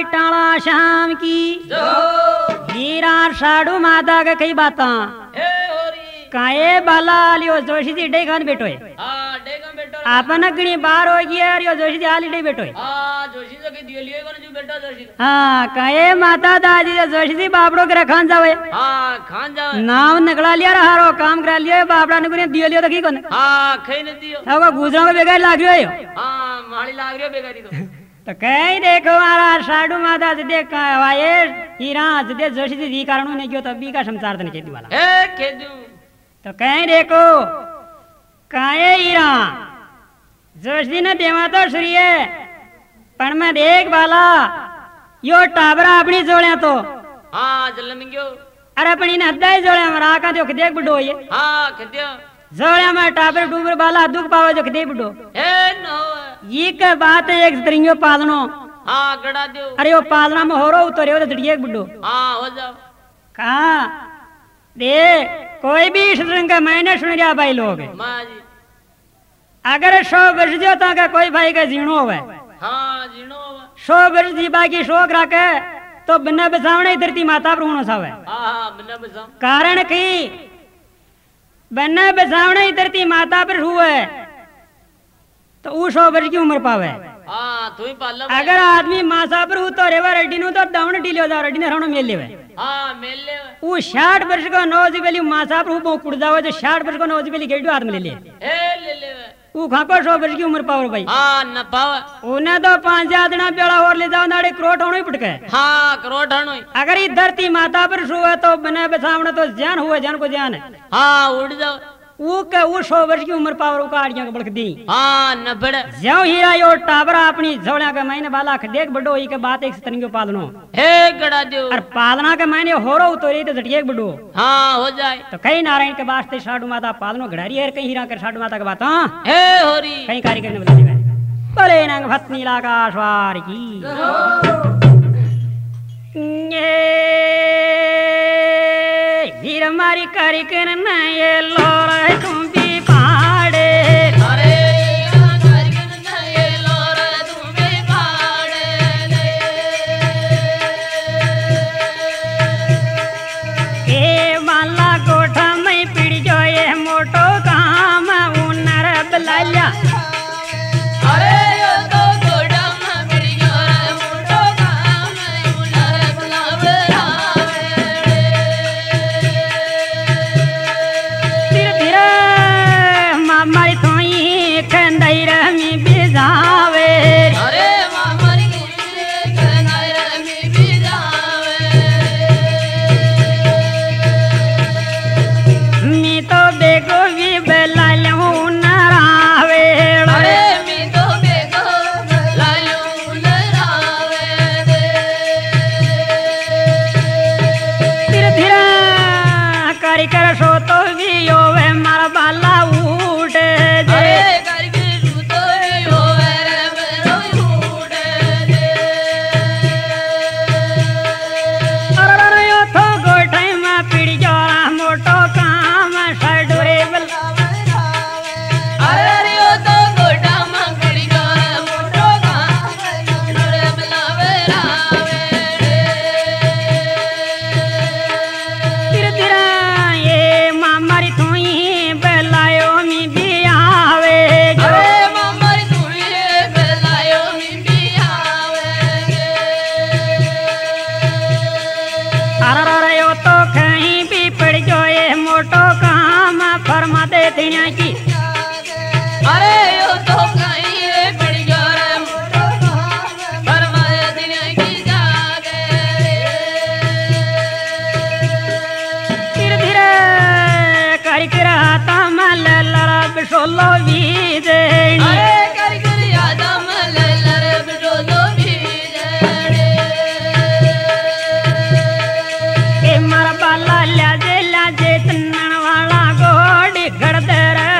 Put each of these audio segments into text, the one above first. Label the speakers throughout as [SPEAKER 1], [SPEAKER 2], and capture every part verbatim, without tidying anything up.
[SPEAKER 1] टाला शाम की हीरा साडू माता के कई बात काए बाला लियो जोशी जी डे खान बैठो है आपन गणी बार हो गया रियो जोशी जी हाली डे बैठो है
[SPEAKER 2] हां जोशी जी के दियो लियो जो बैठो जोशी
[SPEAKER 1] हां काए माता दादी जोशी जी बापड़ो के खान जावे
[SPEAKER 2] हां खान जावे
[SPEAKER 1] नाव निकला लिया हारो काम करा लियो बापड़ा ने गुने दियो लियो तो की कोन
[SPEAKER 2] हां खई न दियो
[SPEAKER 1] सब गुजरा में बेगार लाग रियो
[SPEAKER 2] हां माली लाग रियो बेगारी तो
[SPEAKER 1] तो कहीं देखो मारा साडू माता से देख वाये हीरा से दे जोशी जी कारण ने क्यों तब भी का संसार तने खेती वाला
[SPEAKER 2] ए खेदू
[SPEAKER 1] तो कहीं देखो काए हीरा जोशी ने देवा तो श्री है पण मैं देख बाला यो टाबरा अपनी जोड़े तो
[SPEAKER 2] हां जलमिंगो
[SPEAKER 1] अरे अपनी ने हद्दा ही जोड़े मरा का जो देख बुडो ये
[SPEAKER 2] हां खदियो
[SPEAKER 1] जोड़े में टाबर डूबर बाला दुख पावे जो दे बुडो
[SPEAKER 2] ए नो
[SPEAKER 1] ये के बात है एक तरियो पालनो
[SPEAKER 2] हां गड़ा दो
[SPEAKER 1] अरे वो पालना में हो रो तो रे दड़िए बुडो
[SPEAKER 2] हां हो जाओ
[SPEAKER 1] कहा दे कोई भी शरण का मैंने सुन लिया भाई लोग
[SPEAKER 2] मां जी
[SPEAKER 1] अगर सौ वर्ष जो तो का कोई भाई का जीणो होवे
[SPEAKER 2] हां जीणो
[SPEAKER 1] सौ वर्ष जीवा की शौक रखे तो बिना बसावने धरती माता पर होना सावे
[SPEAKER 2] हां हां बिना बसाव
[SPEAKER 1] कारण की बिना बसावने धरती माता पर हुए तो वो सौ वर्ष की उम्र पावे
[SPEAKER 2] हां तू ही पाल
[SPEAKER 1] अगर आदमी मासा पर हो तो रेवा रेडी नु तो दावण ढीलो जा रेडी ने रहनो मेल लेवे
[SPEAKER 2] हां मेल ले
[SPEAKER 1] वो साठ वर्ष का नौजवान मासा पर हो कुड़ जावे तो साठ वर्ष का नौजवान गेडो हाथ में ले ले
[SPEAKER 2] ए ले ले
[SPEAKER 1] वो खाको सौ वर्ष की उम्र पावर भाई
[SPEAKER 2] हां न पाव
[SPEAKER 1] उन्हें तो पांच आदना पेड़ा और ले जाओ नाड़े करोड़ होनो ही पटके
[SPEAKER 2] हां करोड़ हणो
[SPEAKER 1] अगर ये धरती माता पर सुवे तो बिना बसावने तो जान हुए जान को जान है
[SPEAKER 2] हां उड़ जाओ
[SPEAKER 1] वो के वो सौ वर्ष की उम्र पावर का आड़ियां के बड़क दी
[SPEAKER 2] हां न बड़
[SPEAKER 1] ज्यो हीरा यो टाबरा अपनी झोलिया के महीने बाला देख बड़ो ई के बात एक तरीके पालनो
[SPEAKER 2] हे गड़ा दो
[SPEAKER 1] और पालना के महीने हो रो तो रे तो झटिए बड़ो
[SPEAKER 2] हां हो जाए तो
[SPEAKER 1] कई नारायण के वास्ते साडू माता पालनो घड़ारी है कहीं हीरा के साडू माता के बात हां
[SPEAKER 2] हे होरी
[SPEAKER 1] कहीं कार्य करने बोले गए बोले नंग भत नीला का स्वार की ये हीरा मारी कार्य करना ये लोरा तुम भी पहाड़े
[SPEAKER 2] अरे कार्य करना ये लोरा तुम भी पहाड़े
[SPEAKER 1] ए माला कोठा में पिड़ जो ये मोटो काम उनर बलाल्या
[SPEAKER 2] अरे यो तो गोड़ा में पिड़ जो रे मोटो काम उनर बलावड़ा
[SPEAKER 1] धीरे धीरे मामारी थोई खंदाई रमी बिजावे
[SPEAKER 2] अरे मामारी खंदाई रमी बिजावे
[SPEAKER 1] मी तो बेगो भी बलाल्या नरावे
[SPEAKER 2] अरे मी तो बेगो लालू नरावे
[SPEAKER 1] धीरे धीरे करी कर सो तो भी योवे मारा बाला उठे
[SPEAKER 2] अरे करके रूतो यो रे मेरो उड़े
[SPEAKER 1] अरे अरे यो तो गोठे में पिड़ जोरा मोटो काम सडुरे बल
[SPEAKER 2] अरे रे यो तो गोड़ा में पिड़ जो रे मोटो काम रे बलावे रावे
[SPEAKER 1] धीरे धीरे ये मामारी थोई बलायो मी भी आवे
[SPEAKER 2] अरे मामारी तुई बलायो मी भी आवे
[SPEAKER 1] अरे अरे यो तो कहीं भी पड़ जो ये मोटो काम फरमा दे तिनिया की
[SPEAKER 2] अरे यो तो कहीं पड़ गया रे मोटो काम फरमाए दिन की जागे
[SPEAKER 1] धीरे धीरे करी कर आता मल लड़ा बिसोलो भी दे
[SPEAKER 2] अरे कर कर याद मल लरे बिडोलो भी जड़े
[SPEAKER 1] ए मारा बाला ल्या जे ल्या जे तन्नण वाला गोड़ी घड़ दे रे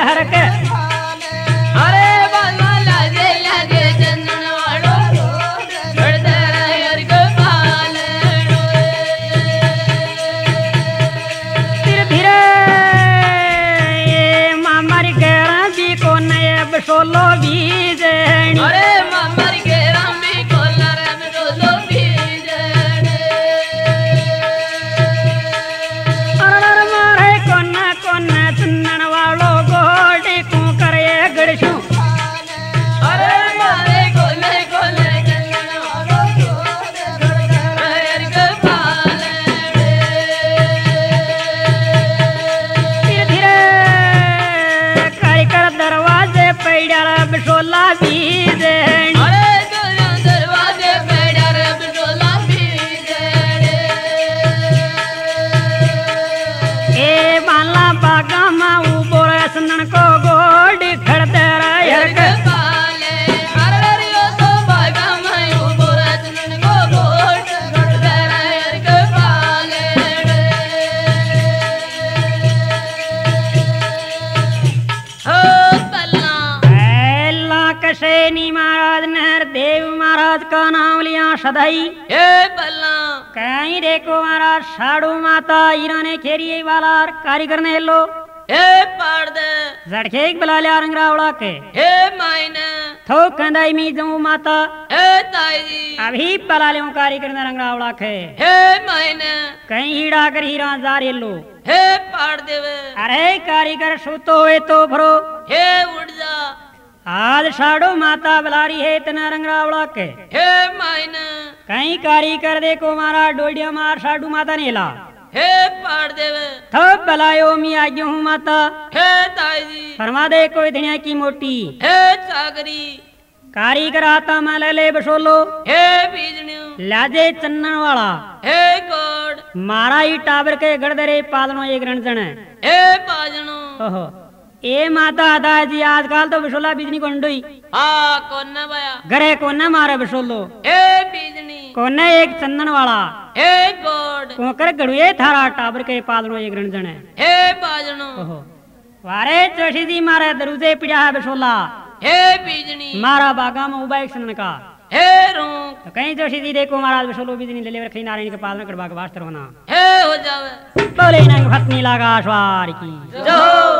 [SPEAKER 1] नी महाराज नर देव महाराज का नाम लिया सदाई
[SPEAKER 2] हे बल्ला
[SPEAKER 1] कहीं देखो महाराज साड़ू माता इराने खेरिए वाला कारीगर ने लो
[SPEAKER 2] हे पाड़ दे
[SPEAKER 1] जड़के बुला लिया रंगरावड़ा के
[SPEAKER 2] हे मायने
[SPEAKER 1] थो कंदाई मी जाऊं माता
[SPEAKER 2] हे ताई जी
[SPEAKER 1] अभी बुला लियो कारीगर ने रंगरावड़ा के
[SPEAKER 2] हे मायने
[SPEAKER 1] कहीं हीड़ा कर हीरा जारे लो
[SPEAKER 2] हे पाड़ देवे
[SPEAKER 1] अरे कारीगर सुतो हुए तो भरो
[SPEAKER 2] हे उड़ जा
[SPEAKER 1] आज साड़ू माता बुलारी है तना रंगरावड़ा के
[SPEAKER 2] हे मायने
[SPEAKER 1] कहीं कारीगर देखो महाराज डोडिया मार साड़ू माता ने ला
[SPEAKER 2] हे पाड़ देवे
[SPEAKER 1] थप बलायो मी आज्ञो हूँ माता
[SPEAKER 2] हे ताई जी
[SPEAKER 1] फरमा दे कोई दुनिया की मोटी
[SPEAKER 2] हे सागरी
[SPEAKER 1] कारीगर आता माल ले बसोलो
[SPEAKER 2] हे बीजनियो
[SPEAKER 1] लाजे चन्नन वाला
[SPEAKER 2] हे गोड
[SPEAKER 1] मारा ही टाबर के गड़दरे पालनो एक रणजन
[SPEAKER 2] हे बाजनो
[SPEAKER 1] ओहो ए माता दादी आजकल तो बसोला बिजनी कोंडोई
[SPEAKER 2] आ कोन्ना बया
[SPEAKER 1] घरे कोने मारे बसोलो
[SPEAKER 2] हे बीजनी
[SPEAKER 1] कोने एक चंदन वाला
[SPEAKER 2] हे गोड
[SPEAKER 1] कोकर गड़ुए थारा टाबर के पालनो एक रणजन
[SPEAKER 2] हे बाजनो
[SPEAKER 1] ओहो वारे चोशी दी मारे दरुजे पिड़ा बसोला
[SPEAKER 2] हे बीजनी
[SPEAKER 1] मारा बागा में उबा एक सन्न का
[SPEAKER 2] हे रूक
[SPEAKER 1] तो कहीं जोशी दी देखो महाराज बसोलो बिजनी ले ले रखी नारायण के पालन कर बाग वास्तर होना
[SPEAKER 2] हे हो जावे
[SPEAKER 1] बोले नंग भतनी लागा स्वार की
[SPEAKER 2] जो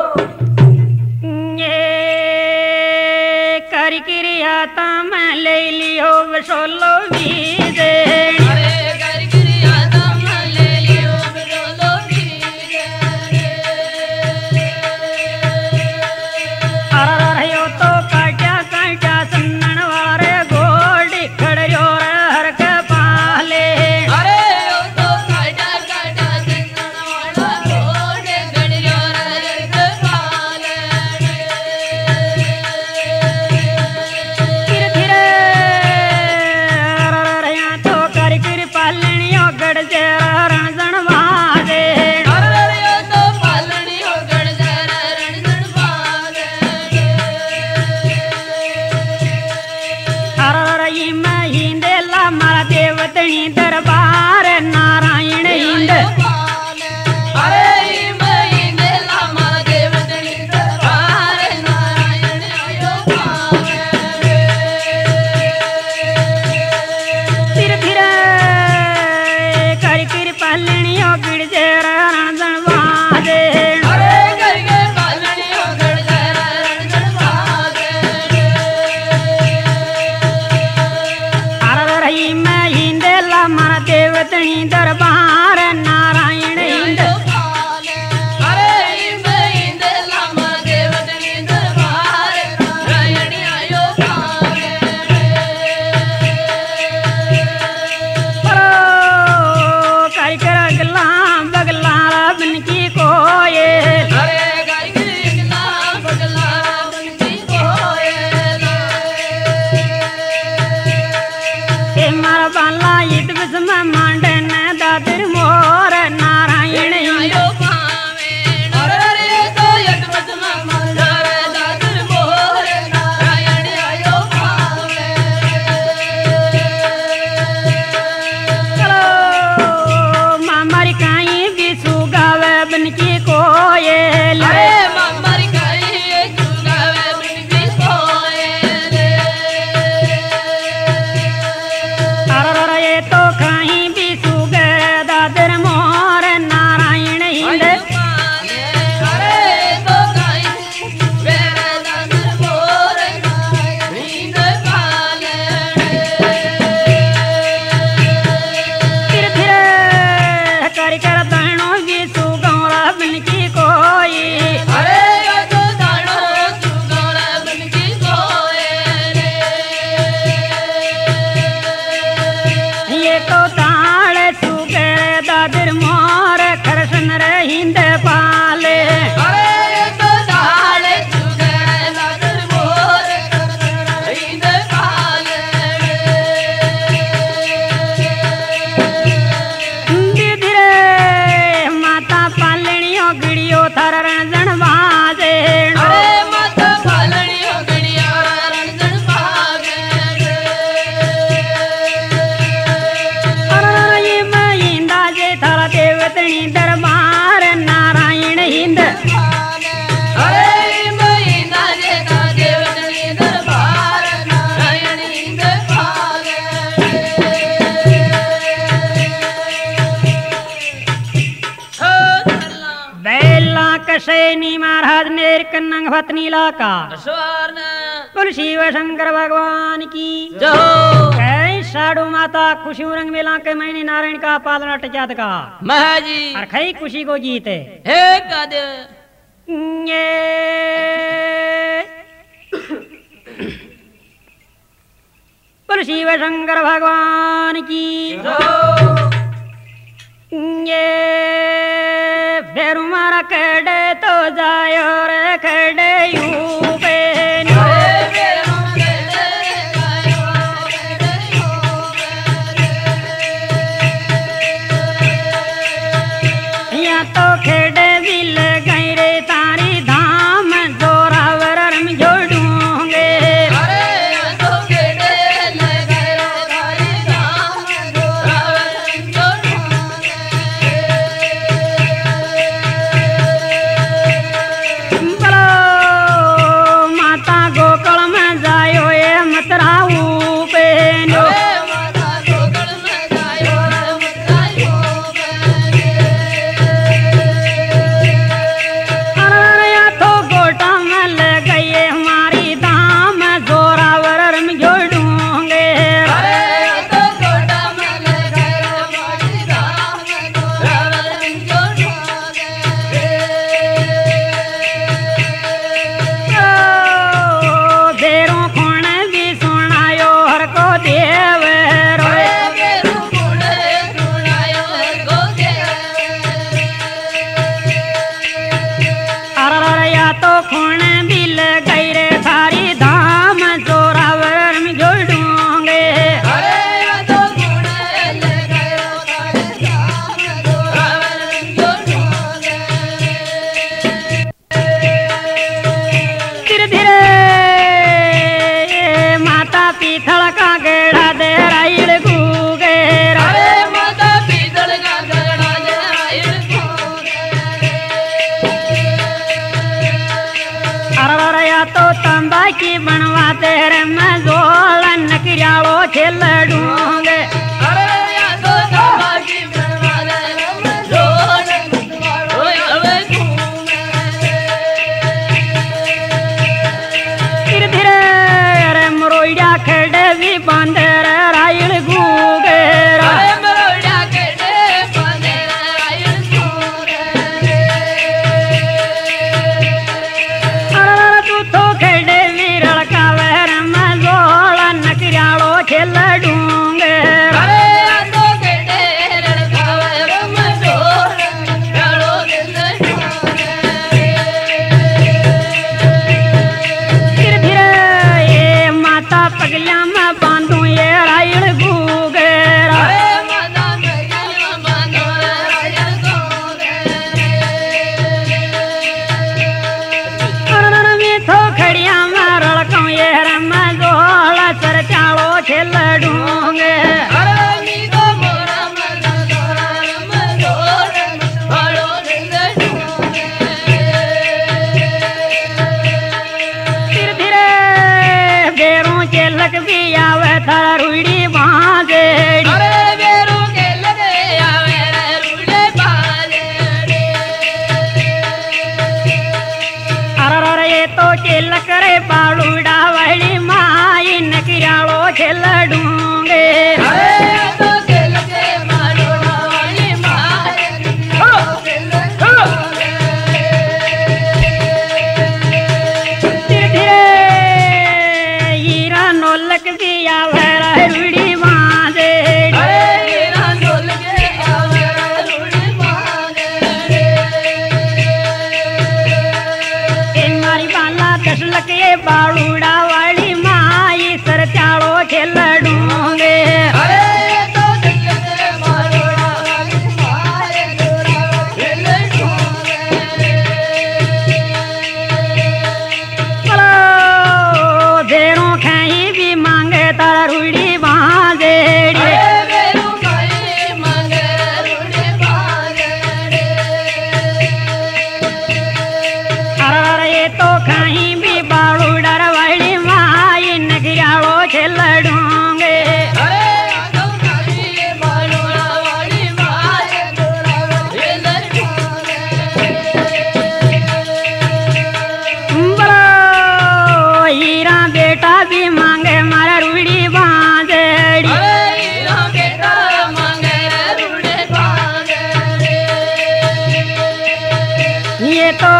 [SPEAKER 1] ये कर क्रिया तम ले लियो बसोलो बीजे
[SPEAKER 2] अरे कर क्रिया तम ले लियो बसोलो बीजे
[SPEAKER 1] अरे रहियो तो काटा काटा सन्नन वारे गोड़ी खड़रियो हर के पाले
[SPEAKER 2] अरे ओ तो काटा काटा चंदन वाला गोड़ गड़ियो रख पाले
[SPEAKER 1] फिर फिर रहिया तो कर कर पालनियो गड़ जे रणजन वाजे
[SPEAKER 2] अरे ओ तो पालनी हो गड़ जरा रणजन पाले
[SPEAKER 1] अरे मैं हिंदे ला मारा देवतनी दरबार नारायण हिंद
[SPEAKER 2] अरे महीने लामा देवतनी दरबार नारायण आयो पावे
[SPEAKER 1] फिर फिर कर कर पालनियो गिड़ जे रणजन वाजे
[SPEAKER 2] अरे करके पालनी हो गड़ जरा रणजन पावे
[SPEAKER 1] अरे रही मैं हिंदे ला मारा देवतनी दरबार नारायण हिंद
[SPEAKER 2] अरे महीने लामा देवतनी दरबार नारायण आयो पावे
[SPEAKER 1] परो कर कर अगला बगला बन की कोयल
[SPEAKER 2] अरे करके नाम बगला बनती कोयला
[SPEAKER 1] हे मारा बाला इत बिस्म मांडन दादर मोर नारायण हिंद
[SPEAKER 2] आयो पावे अरे तो यत मजमा मंदर दादर मोर नारायण आयो पावे
[SPEAKER 1] चलो मामारी काई बिसु गावे बन की कोयल
[SPEAKER 2] अरे ममर काई जुगावे बिनबी कोयले
[SPEAKER 1] अरे ये तो कहीं बिसु गे दादर मोर नारायण हिंद
[SPEAKER 2] आयो पावे अरे तो काई वेरे दादर मोर नारायण पाले
[SPEAKER 1] फिर फिर कर कर बहनो बिसु गौरा बन की कोई
[SPEAKER 2] अरे तो दानो जुगावे बिनबी कोयले
[SPEAKER 1] ये तो ताड़ सुगे दादर मोर खरसन हिंद पाले
[SPEAKER 2] अरे तो दाले जुगे दादर मोर हिंद पाले
[SPEAKER 1] धीरे माता पालनियो गिड़ियो थर रणजन बाजे
[SPEAKER 2] अरे माता पालनी हो गड़िया रणजन पागे
[SPEAKER 1] अरे मैं हिंदा जे थारा देवतनी दरबार नारायण हिंद
[SPEAKER 2] अरे महीना जेता देवतनी दरबार नारायण
[SPEAKER 1] मेला कशैनी महाराज नेर कन्नंग भतनीला का
[SPEAKER 2] स्वर्ण
[SPEAKER 1] बोल शिव शंकर भगवान की
[SPEAKER 2] जो
[SPEAKER 1] कै साडू माता खुशी रंग मेला के महीने नारायण का पालना टचात का
[SPEAKER 2] महाजी
[SPEAKER 1] और खई खुशी को जीते
[SPEAKER 2] हे कद
[SPEAKER 1] ये बोल शिव शंकर भगवान की
[SPEAKER 2] जो
[SPEAKER 1] ये फेरू मारा कड़े तो जायो रे कड़े यू पे या तो खेड़े दिल गई रे तारी धाम जोरावर रम जोड़ूंगे बोलो माता गोकुल में जायो ये मतराऊ पे नो अरे या तो गोटा में ले गई हमारी धाम जोरावर रम जोड़ूंगे बेरों खोण भी सुनायो हर को देव रोए अरे या तो खोण भी ले गई रे थारी धाम जोरावर में जोड़ूंगे धीरे धीरे माता पीथल का गेड़ा दे राइल गूगेरा अरे या तो तंबा की बनवाते रे मैं जोड़ नकरियालो खेल डूंगे धीरे धीरे रे मरोइया खेड़े भी बांधे रे राइल गूगेरा अरे तू तो खेड़े भी रड़कावे रे मैं जोड़ नकरियालो खेल डूंगे धीरे धीरे ये माता पगलिया में बांधू ये राइल गूगेरा अरे मैं तो खड़िया में रड़कूं ये रे मैं जोड़ सर चालो खेल डूंगे धीरे धीरे बेरों के लग भी आवे थारा रुड़ी बांधेड़ी अरे ये तो चिलक रे बालूड़ा वाली माई नकिरालो खेल डूंगे धीरे धीरे हीरा नोलक भी आवे रे रुड़ी बांधेड़ी मारी बाला दशलक ये बालूड़ा वाली माई सर चालो खेल डूंगे बोलो देरों खाई भी मांगे तारा रुड़ी बांधेड़ी अरे ये तो खाई भी बालूड़ा वाली माई नगरियालो खेल डूंगे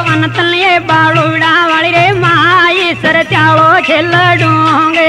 [SPEAKER 1] अनतल ये बालूड़ा वाली रे माई सर चालो खेल डूंगे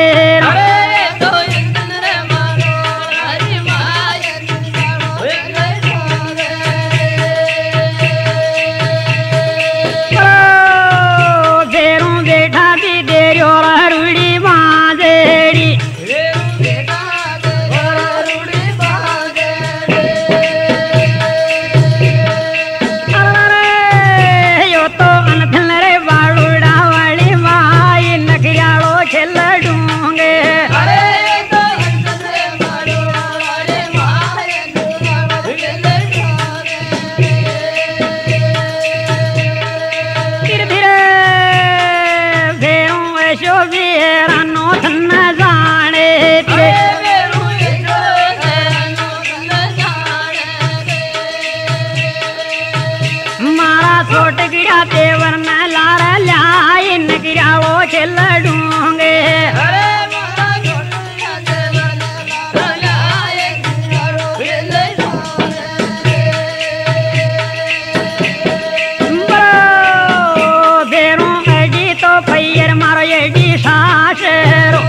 [SPEAKER 1] तेवर न लारा ल्याई नगिराओ खेल डूंगे बेरू एडी तो फैयर मारो एडी साशेरो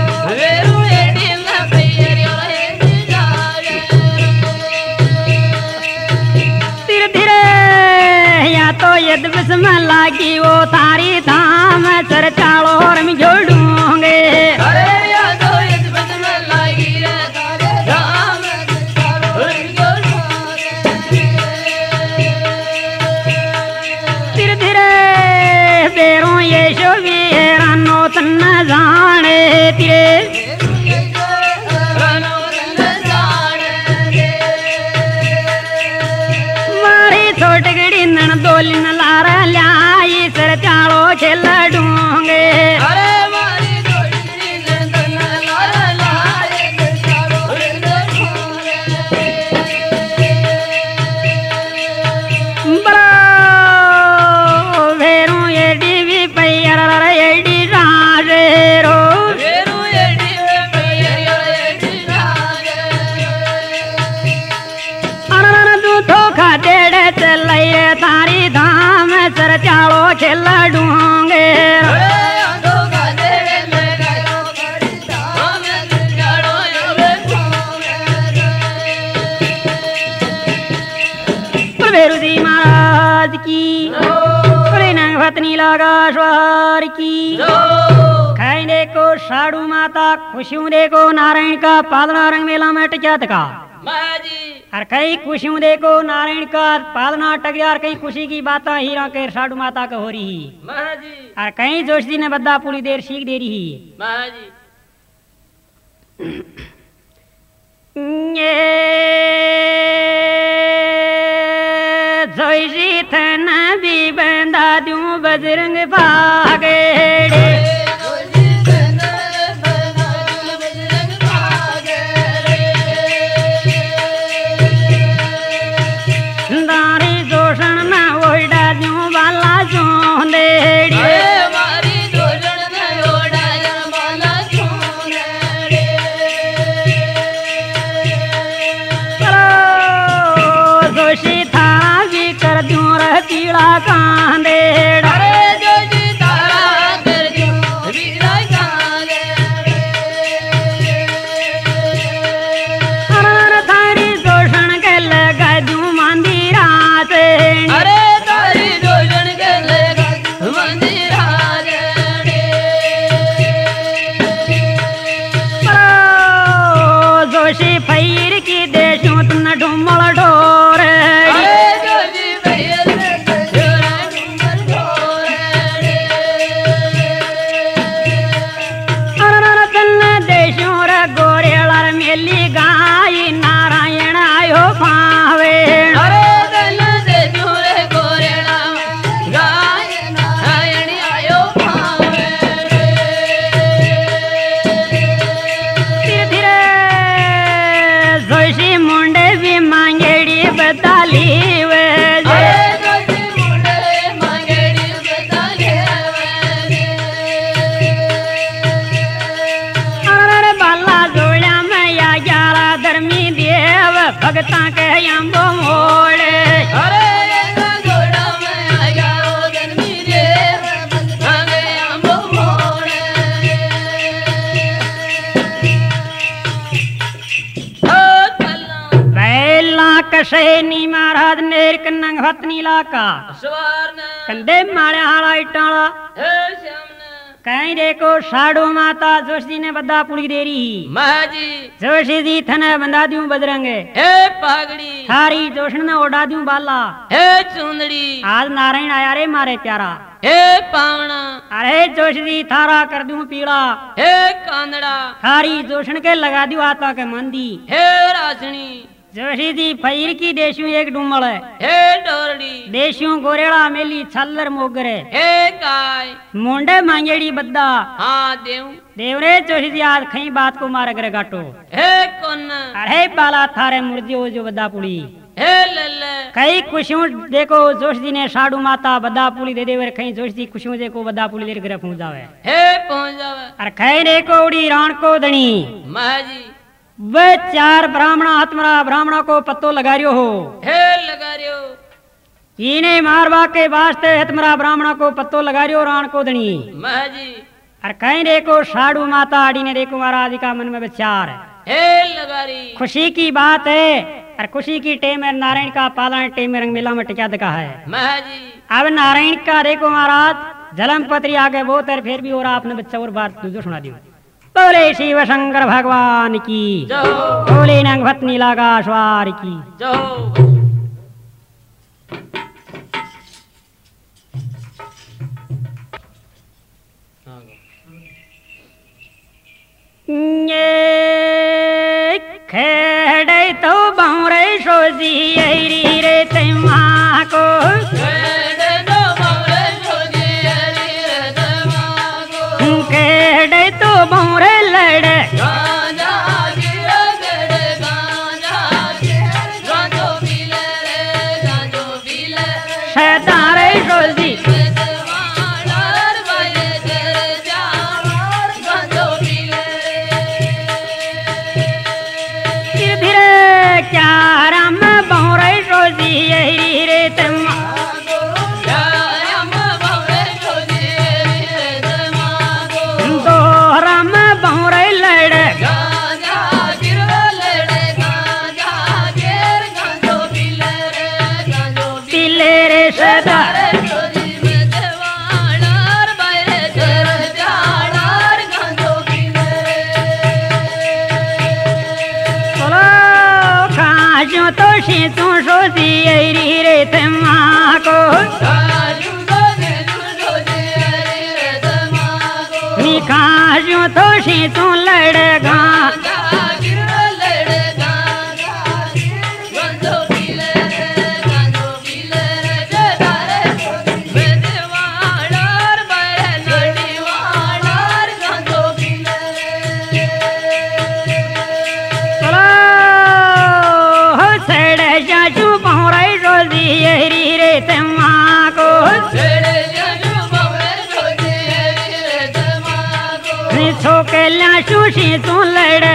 [SPEAKER 1] धीरे धीरे या तो यद में लागी वो तारी धाम सर चालो रम जोड़ूंगे अरे या तो यद में लागी रे तारी धाम धीरे धीरे बेरों ये शोभी रानो तन्ना जाने तेरे दोलिन लारा ल्याई सर चालो खेल डूंगे अरे मारी दोलिन लारा ल्याई सर चालो खेल डूंगे बड़ा वेरू एडी भी पैयर एडी राजेरो वेरू एडी पैयर एडी राजेरो अनन दूधो खा देड़े चलई तारी धाम सर चालो खेल डूंगे प्रभेरु जी महाराज की नंग पत्नी लगा स्वार की खाई देखो साड़ू माता खुशियों देखो नारायण का पादना रंग मेला में टिका का और कई खुशियों देखो नारायण का पालना टगयार कई खुशी की बात हीरा के साधु माता का हो रही और कई जोश जी ने बद्दा पूरी देर सीख दे रही ये जोशी थन भी बंदा दूं बजरंग भागे पीड़ा कांदे डरे जो जी तारा कर जो पीड़ा कांदे अरे थारी दोषण के लगा दूं मंदिरा से अरे थारी दोषण के लगा मंदिरा से जोशी फैर की देशों तुम ढूमल ढोर भगता के अम्बो मोड़े अरे घोड़ा में आया दिन में आद नेर कन्नंग हतनी लाका
[SPEAKER 2] स्वर्ण
[SPEAKER 1] कंदे माले हाड़ा इटाला
[SPEAKER 2] हे श्यामन
[SPEAKER 1] कहीं देखो साडो माता जोशी ने बदा पुड़ी देरी
[SPEAKER 2] महाजी
[SPEAKER 1] जोशी जी थने बंदा दूं बजरंगे
[SPEAKER 2] हे पागड़ी
[SPEAKER 1] थारी जोशन ने ओढ़ा दूं बाला
[SPEAKER 2] हे चुंदड़ी
[SPEAKER 1] आज नारायण आया रे मारे प्यारा
[SPEAKER 2] हे पावना
[SPEAKER 1] अरे जोशी जी थारा कर दूं पीड़ा
[SPEAKER 2] हे कांदड़ा
[SPEAKER 1] थारी जोशन के लगा दूं आता के मंदी
[SPEAKER 2] हे रासनी
[SPEAKER 1] जोशी जी फईर की देशू एक डूमल है
[SPEAKER 2] हे डोरड़ी
[SPEAKER 1] देशू गोरेड़ा मेली छल्लर मोगरे
[SPEAKER 2] हे काय
[SPEAKER 1] मुंडे मांगेड़ी बद्दा
[SPEAKER 2] हाँ देव
[SPEAKER 1] देवरे जोशी जी आज खई बात को मार करे गाटो
[SPEAKER 2] हे कौन
[SPEAKER 1] अरे बाला थारे मुर्दियो जो बद्दा पुड़ी
[SPEAKER 2] हे लल्ले
[SPEAKER 1] कई खुशियों देखो जोशी जी ने साडू माता बद्दा पुड़ी दे देवर खई जोशी जी खुशियों देखो बद्दा पुड़ी लेर घर पहुंच जावे
[SPEAKER 2] हे पहुंच जावे
[SPEAKER 1] अरे खई देखो उड़ी राण को दणी
[SPEAKER 2] महाजी
[SPEAKER 1] वे चार ब्राह्मणा हतमरा ब्राह्मणा को पत्तो लगा रियो हो
[SPEAKER 2] हे लगा रियो
[SPEAKER 1] इने मारवा के वास्ते हतमरा ब्राह्मणा को पत्तो लगा रियो राण को दणी
[SPEAKER 2] महाजी
[SPEAKER 1] अरे कहीं देखो साडू माता आड़ी ने देखो महाराज का मन में विचार
[SPEAKER 2] हे लगा री
[SPEAKER 1] खुशी की बात है और खुशी की टेम है नारायण का पालन टेम में रंग मेला में टिका दिखा है
[SPEAKER 2] महाजी
[SPEAKER 1] अब नारायण का देखो महाराज जलम पत्री आगे बहुत है फिर भी और आपने बच्चा और बात तुझे सुना दी बोले शिव शंकर भगवान की
[SPEAKER 2] जो
[SPEAKER 1] बोले नंग भतनी लागा स्वार की
[SPEAKER 2] जो
[SPEAKER 1] ये खेड़े तो बहुरे सोजी ऐरी रे ते माँ को खेड़े तो बहुरे लड़े शैतारे सोजी तो शी तू सोची ऐरी रे ते माँ को निकाजू तो शी तू लड़गा सुशी तू लड़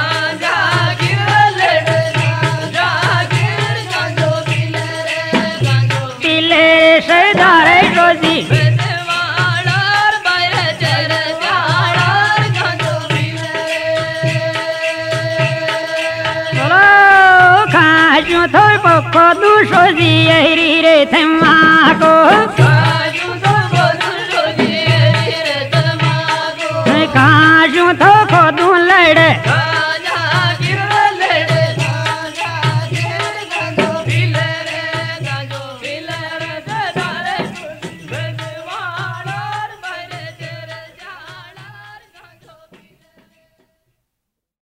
[SPEAKER 1] पीले सरदार रोजी खाजू थोड़ पक्को दूसो जी रे थे माँ को